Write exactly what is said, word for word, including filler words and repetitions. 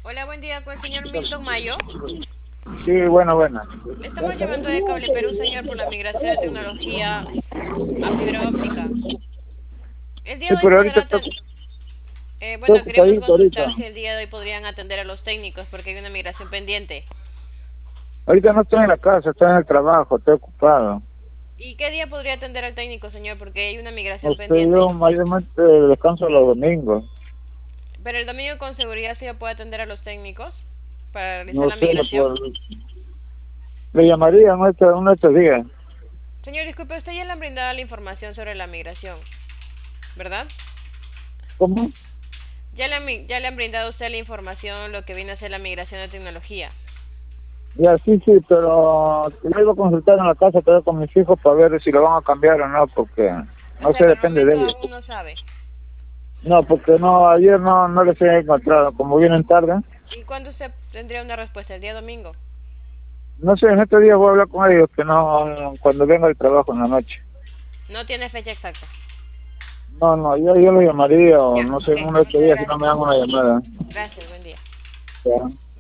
Hola, buen día con el señor Milton Mayo. Sí, bueno, bueno. Le estamos llamando de Cable Perú, señor, por la migración de tecnología a fibra óptica. El día Sí, de hoy pero ahorita podrá estoy, atender... Eh, estoy bueno, queríamos ocupadito ahorita. consultar si el día de hoy podrían atender a los técnicos porque hay una migración pendiente. Ahorita no estoy en la casa, estoy en el trabajo, estoy ocupado. ¿Y qué día podría atender al técnico, señor? Porque hay una migración Usted pendiente. yo mayormente descanso los domingos. Pero el domingo con seguridad sí puede atender a los técnicos para realizar No la sé, migración. por... le llamaría en este, uno de estos días. Señor, disculpe, usted ya le han brindado la información sobre la migración, ¿verdad? ¿Cómo? Ya le, han, ya le han brindado a usted la información, lo que viene a ser la migración de tecnología. Ya, sí, sí, pero yo iba a consultar en la casa todavía con mis hijos para ver si lo van a cambiar o no, porque O no sea, sé, por el depende de momento ellos. aún no sabe. No, porque no, ayer no, no les he encontrado, como vienen tarde. ¿Y cuándo usted tendría una respuesta? ¿El día domingo? No sé, en estos días voy a hablar con ellos, que no, cuando venga el trabajo en la noche. No tiene fecha exacta. No, no, yo, yo lo llamaría o Ya, no sé, ok, en uno de estos muchas días si no gracias. me dan una llamada. Gracias, buen día. Ya.